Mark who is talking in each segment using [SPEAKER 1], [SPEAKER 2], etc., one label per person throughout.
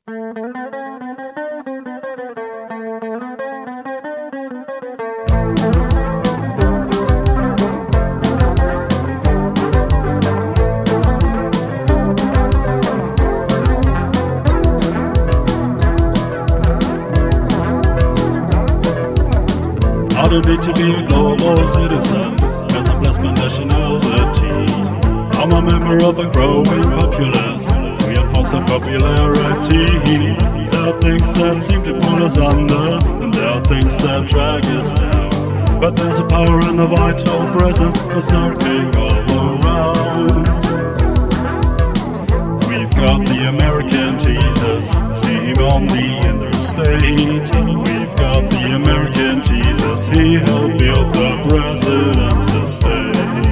[SPEAKER 1] I don't need to be a global citizen, cause I'm blessed by nationality. I'm a member of a growing populace, we enforce our popularity. There are things that seem to pull us under, and there are things that drag us down. But there's a power in the vital presence that's lurking all around. We've got the American Jesus, see him on the interstate. We've got the American Jesus, he helped build the president's estate.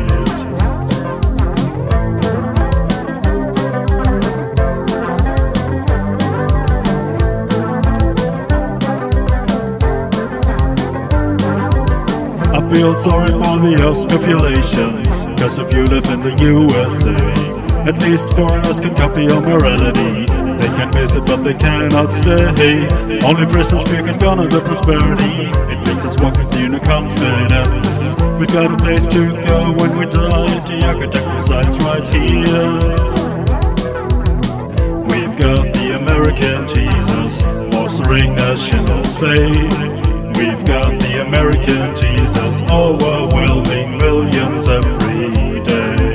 [SPEAKER 1] I feel sorry for the Earth's population, cause if you live in the USA, at least foreigners can copy your morality. They can visit but they cannot stay. Only prisons speak and gonna the prosperity. It makes us walk with inner confidence. We've got a place to go when we die. The architect resides right here. We've got the American Jesus, fostering national faith. We've got the American Jesus, overwhelming millions every day.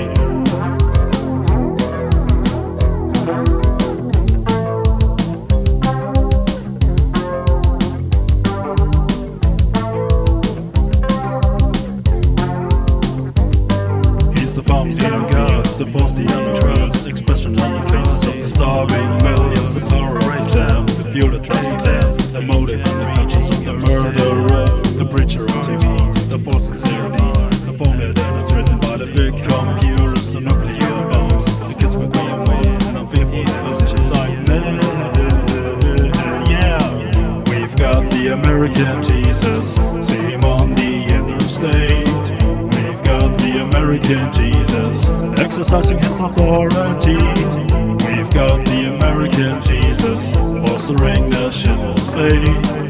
[SPEAKER 1] He's the farms he guards, the force the untrust, expression on the faces of the starving millions, the power breakdown, the fuel that tries to plan, the motive and the conscience of the murderer, the preacher on TV, the false sincerity, the format and it's written by the big computers, the nuclear bombs, the kids will be afraid, and I'm fearful of this excitement. Yeah, we've got the American Jesus, see him on the interstate. We've got the American Jesus, exercising his authority. We've got the American Jesus, fostering national faith.